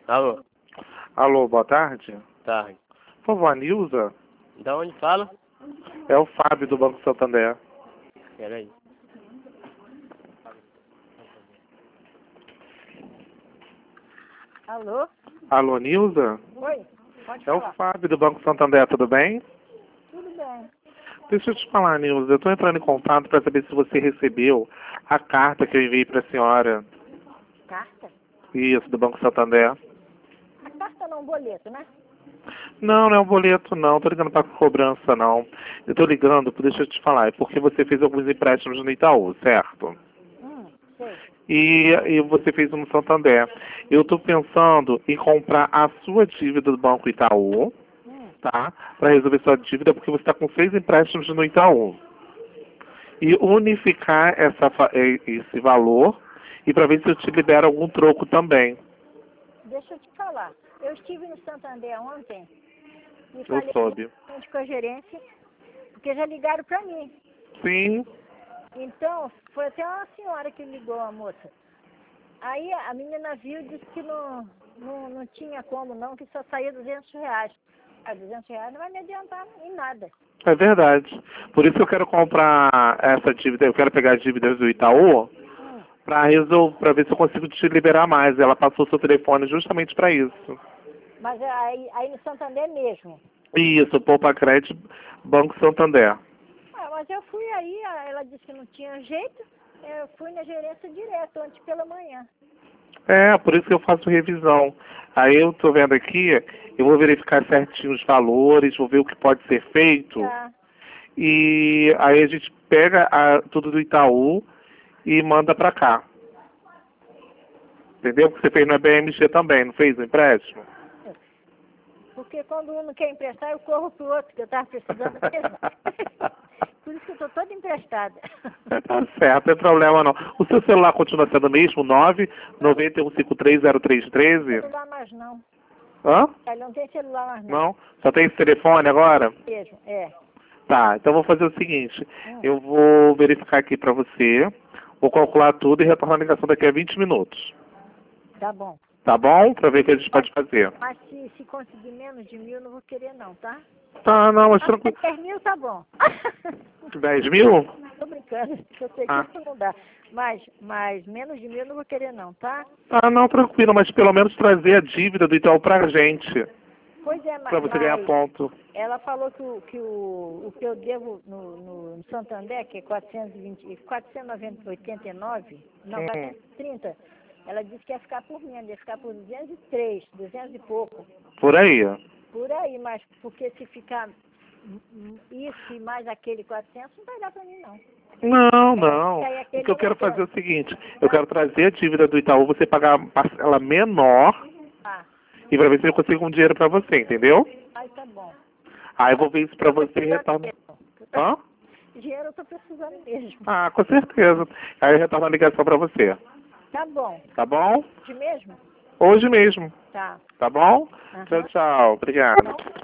Alô, Alô, boa tarde. tarde. Por favor, a Nilza? Da onde fala? É o Fábio do Banco Santander. Peraí. Alô? Alô, Nilza? Oi, pode É o falar. Fábio do Banco Santander, tudo bem? Tudo bem. Deixa eu te falar, Nilza. Eu estou entrando em contato para saber se você recebeu a carta que eu enviei para a senhora. Carta? Isso, do Banco Santander. A carta não, boleto, né? Não, não é um boleto, não. Tô ligando para cobrança, não. Eu tô ligando, deixa eu te falar, é porque você fez alguns empréstimos no Itaú, certo? Sei. E você fez um no Santander. Eu estou pensando em comprar a sua dívida do Banco Itaú, tá? Para resolver sua dívida, porque você está com 6 empréstimos no Itaú. E unificar esse valor e para ver se eu te libero algum troco também. Deixa eu te falar. Eu estive no Santander ontem e Eu falei soube. com a gerência, porque já ligaram para mim. Sim. Então, foi até uma senhora que ligou, a moça. Aí a menina viu e disse que não tinha como não, que só saía R$200. Ah, R$200 não vai me adiantar em nada. É verdade. Por isso eu quero comprar essa dívida, eu quero pegar as dívidas do Itaú para ver se eu consigo te liberar mais. Ela passou seu telefone justamente para isso. Mas aí no Santander mesmo. Isso, Poupa Crédito, Banco Santander. Ah, mas eu fui aí, ela disse que não tinha jeito, eu fui na gerência direto, ontem pela manhã. É, por isso que eu faço revisão. Aí eu tô vendo aqui, eu vou verificar certinho os valores, vou ver o que pode ser feito. Tá. E aí a gente pega tudo do Itaú e manda pra cá. Entendeu? Porque você fez no BMG também, não fez o empréstimo? Porque quando um não quer emprestar, eu corro pro outro, que eu tava precisando mesmo. Por isso que eu tô toda emprestada. Tá certo, não tem problema não. O seu celular continua sendo o mesmo, 991530313? Celular mais não. Hã? Ele não tem celular mais não. Não? Só tem esse telefone agora? Mesmo, é. Tá, então vou fazer o seguinte, eu vou verificar aqui pra você, vou calcular tudo e retornar a ligação daqui a 20 minutos. Tá bom. Tá bom? Pra ver o que a gente pode fazer. Mas se conseguir menos de 1.000, não vou querer não, tá? Tá, não, mas Até tranquilo. 10.000 tá bom. 10 mil? Tô brincando, eu sei que isso não dá. Mas menos de 1.000 não vou querer não, tá? Ah, não, tranquilo, mas pelo menos trazer a dívida do Itaú pra gente. Pois é, Pra você ganhar ponto. ela falou que o que eu devo no Santander, que é 489, não, 430, ela disse que ia ficar por menos, ia ficar por 203, 200 e pouco. Por aí. Por aí, mas porque se ficar isso e mais aquele 400, não vai dar pra mim não. Não, não. aí aquele O que eu quero negócio. fazer é o seguinte, eu quero trazer a dívida do Itaú, você pagar uma parcela menor Ah, e pra ver se eu consigo um dinheiro pra você, entendeu? aí tá bom. Aí eu vou ver isso pra você e retorno. Hã? Dinheiro eu tô precisando mesmo. Ah, com certeza. Aí eu retorno a ligação pra você. Tá bom. Tá bom? De mesmo? Hoje mesmo. Tá. Tá bom? Aham. Tchau, tchau. Obrigado.